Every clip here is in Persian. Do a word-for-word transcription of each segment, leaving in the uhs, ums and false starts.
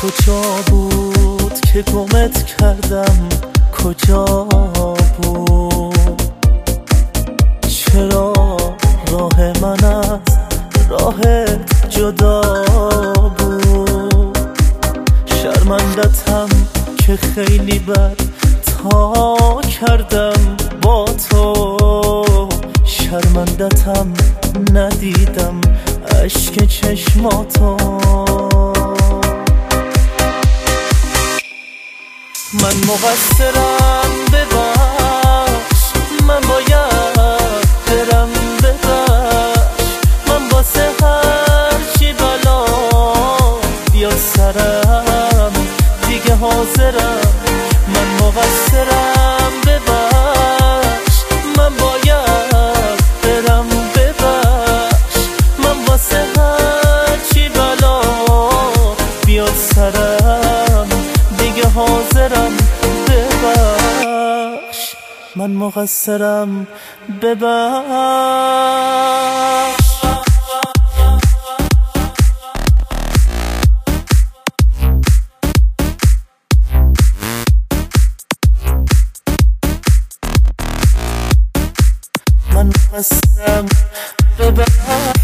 کجا بود که گمت کردم؟ کجا بود؟ چرا راه من از راهت جدا بود؟ شرمندتم که خیلی بد تا کردم با تو، شرمندتم ندیدم اشک چشماتو. من مقصرم ببخش، من باید برم ببخش، من واسه هر چی بلا بیاد سرم دیگه حاضرم. من مقصرم ببخش، من باید برم ببخش، من واسه هر چی بلا بیاد سرم دیگه حاضرم. ببخش، من مقصرم، ببخش. من مقصرم، ببخش.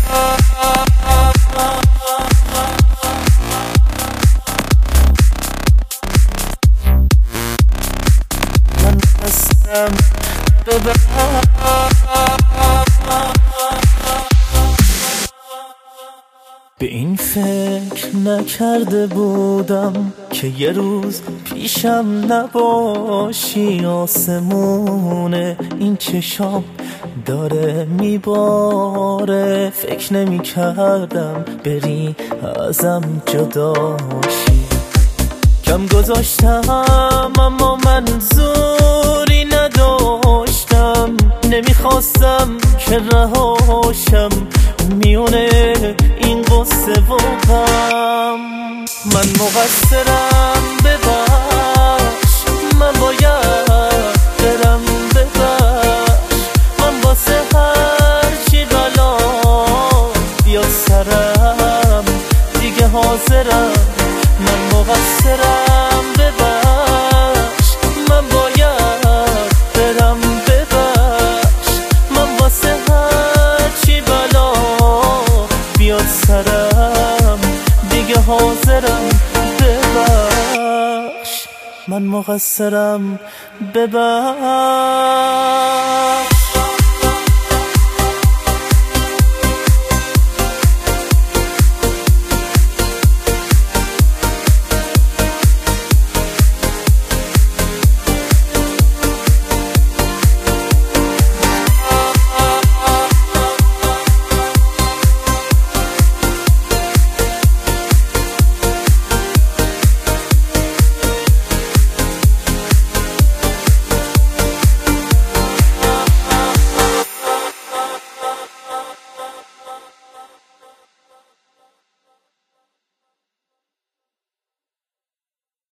به این فکر نکرده بودم که یه روز پیشم نباشی. آسمون این چشام داره میباره، فکر نمی کردم بری ازم جداشی. کم گذاشتم اما منظوری نداشتم، نمیخواستم که رهاشم میونه این قصه و غم. من مقصرم، ببخش، من باید برم ببخش، من واسه هر چی بلا بیاد سرم دیگه حاضرم. من مقصرم، ببخش، من باید برم ببخش، من واسه هر چی بلا بیاد سرم دیگه حاضرم. ببخش، من مقصرم، ببخش.